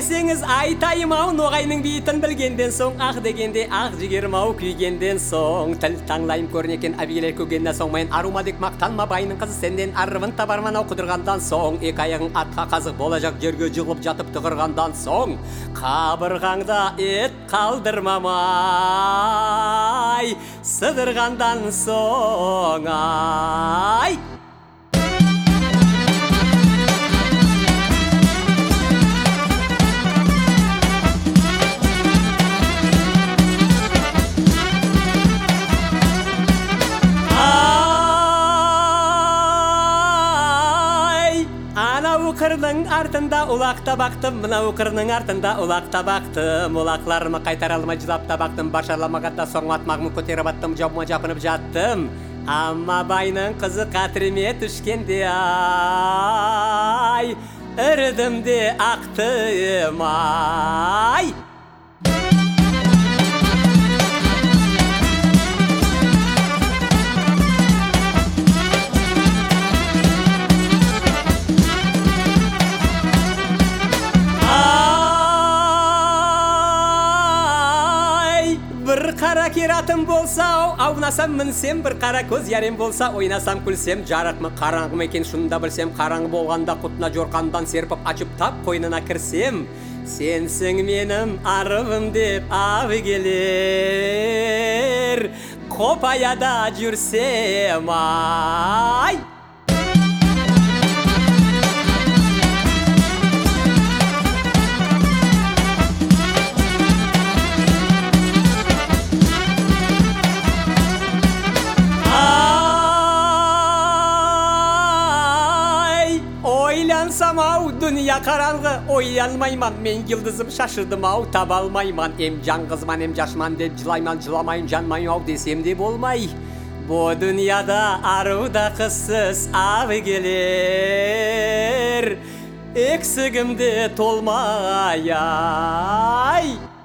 десеңіз айтайым ау, ноғайның бейітін білгенден соң, ақ дегенде ақ жігерім ау күйгенден соң. Тіл таңлайым көрнекен әбигелер көгеннен соң, майын арумадек мақтанма байының қызы сенден арывын табарман ау қыдырғандан соң. Екі аяғың атқа қазық болажақ жерге жығылып жатып тұғырғандан соң. Қабырғаңда ет қалдырмамай, сыдырғандан соң ай. Анау қырдың артында улақта бақтым, мынау қырдың артында улақта бақтым. Улақларымы қайтара алмай жылап та бақтым, башарламағанда соң атмағымы көтеріп аттым, жабыма жапынып жаттым. Амма байның қызы қатырме түшкенде ай, үрдім де ақтым ай. Bir қара кератым болса, аунасам мінсем, бір қара көз ярем болса, ойнасам күлсем, жарық мы қараңғы ма екен шынында білсем, қараңғы болғанда құтына жорқандан серпіп ашып тап қойнына кірсем, сенсің менің арывым деп әбігелер қопаяда жүрсем ай. Ойлансам ау, дүния қараңғы, ойланмайман, мен йылдызым шашырдым ау, таба алмайман, ем жаңғызман, ем жашман деп жылайман, жыламайын, жанмайын ау десем де болмай. Бұ дүнияда аруда қызсыз әбігелер, өксігімде толмай ай.